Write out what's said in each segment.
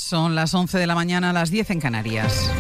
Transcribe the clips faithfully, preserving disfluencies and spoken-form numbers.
son las once de la mañana, las diez en Canarias.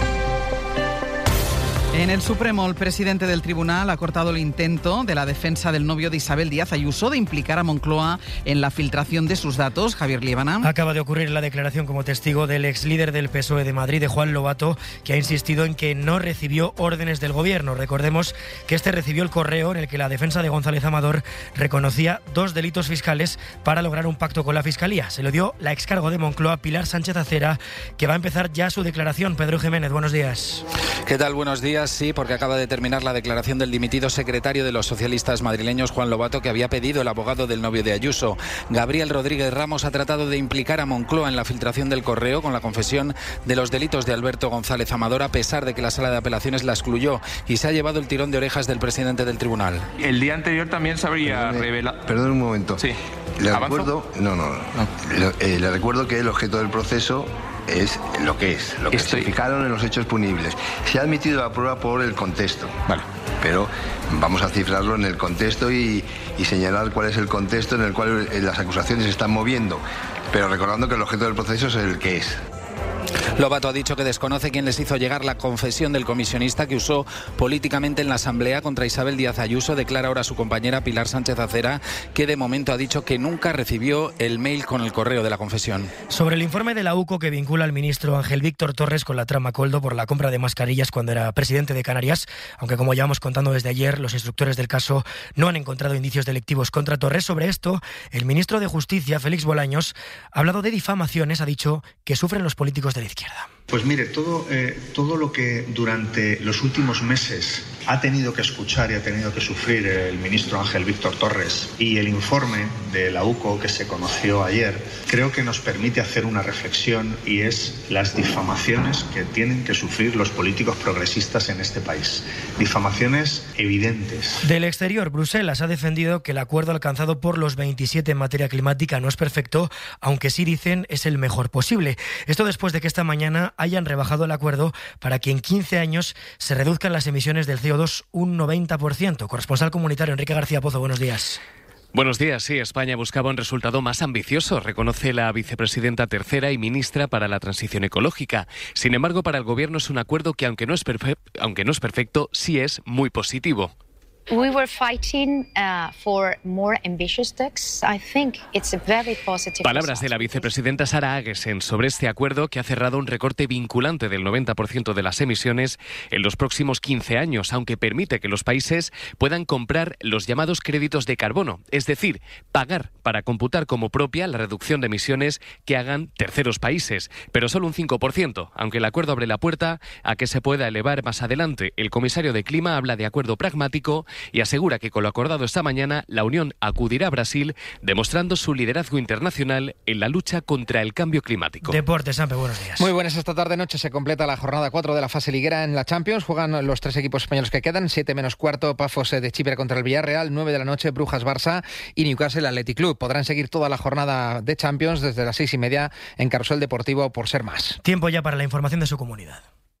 En el Supremo, el presidente del tribunal ha cortado el intento de la defensa del novio de Isabel Díaz Ayuso de implicar a Moncloa en la filtración de sus datos. Javier Liébana. Acaba de ocurrir la declaración como testigo del ex líder del P S O E de Madrid, de Juan Lobato, que ha insistido en que no recibió órdenes del gobierno. Recordemos que este recibió el correo en el que la defensa de González Amador reconocía dos delitos fiscales para lograr un pacto con la Fiscalía. Se lo dio la excargo de Moncloa, Pilar Sánchez Acera, que va a empezar ya su declaración. Pedro Jiménez, buenos días. ¿Qué tal? Buenos días. Sí, porque acaba de terminar la declaración del dimitido secretario de los socialistas madrileños, Juan Lobato, que había pedido el abogado del novio de Ayuso. Gabriel Rodríguez Ramos ha tratado de implicar a Moncloa en la filtración del correo con la confesión de los delitos de Alberto González Amador, a pesar de que la sala de apelaciones la excluyó, y se ha llevado el tirón de orejas del presidente del tribunal. El día anterior también se habría revelado... Perdón un momento. Sí. Le recuerdo, no, no, no. Le, eh, le recuerdo que el objeto del proceso es lo que es, lo que Estoy... se fijaron en los hechos punibles. Se ha admitido la prueba por el contexto. Vale. Pero vamos a cifrarlo en el contexto y, y señalar cuál es el contexto en el cual las acusaciones se están moviendo. Pero recordando que el objeto del proceso es el que es. Lobato ha dicho que desconoce quién les hizo llegar la confesión del comisionista que usó políticamente en la Asamblea contra Isabel Díaz Ayuso. Declara ahora su compañera Pilar Sánchez Acera, que de momento ha dicho que nunca recibió el mail con el correo de la confesión. Sobre el informe de la U C O que vincula al ministro Ángel Víctor Torres con la trama Coldo por la compra de mascarillas cuando era presidente de Canarias, aunque como llevamos contando desde ayer, los instructores del caso no han encontrado indicios delictivos contra Torres. Sobre esto, el ministro de Justicia, Félix Bolaños, ha hablado de difamaciones, ha dicho que sufren los políticos de la izquierda. Pues mire, todo, eh, todo lo que durante los últimos meses ha tenido que escuchar y ha tenido que sufrir el ministro Ángel Víctor Torres y el informe de la U C O que se conoció ayer, creo que nos permite hacer una reflexión, y es las difamaciones que tienen que sufrir los políticos progresistas en este país. Difamaciones evidentes. Del exterior, Bruselas ha defendido que el acuerdo alcanzado por los veintisiete en materia climática no es perfecto, aunque sí dicen es el mejor posible. Esto después de que esta mañana hayan rebajado el acuerdo para que en quince años se reduzcan las emisiones del C O dos un noventa por ciento. Corresponsal comunitario Enrique García Pozo, buenos días. Buenos días. Sí, España buscaba un resultado más ambicioso, reconoce la vicepresidenta tercera y ministra para la Transición Ecológica. Sin embargo, para el Gobierno es un acuerdo que, aunque no es perfe- aunque no es perfecto, sí es muy positivo. We were fighting uh, for more ambitious texts. I think it's a very positive. Palabras de la vicepresidenta Sara Agesen sobre este acuerdo, que ha cerrado un recorte vinculante del noventa por ciento de las emisiones en los próximos quince años, aunque permite que los países puedan comprar los llamados créditos de carbono, es decir, pagar para computar como propia la reducción de emisiones que hagan terceros países, pero solo un cinco por ciento, aunque el acuerdo abre la puerta a que se pueda elevar más adelante. El comisario de Clima habla de acuerdo pragmático y asegura que con lo acordado esta mañana la Unión acudirá a Brasil, demostrando su liderazgo internacional en la lucha contra el cambio climático. Deportes, Sampe, buenos días. Muy buenas. Esta tarde-noche se completa la jornada cuatro de la fase liguera en la Champions. Juegan los tres equipos españoles que quedan. siete menos cuarto, Pafos de Chipre contra el Villarreal. nueve de la noche, Brujas-Barça y Newcastle Athletic Club. Podrán seguir toda la jornada de Champions desde las seis y media en Carrusel Deportivo por Ser Más. Tiempo ya para la información de su comunidad.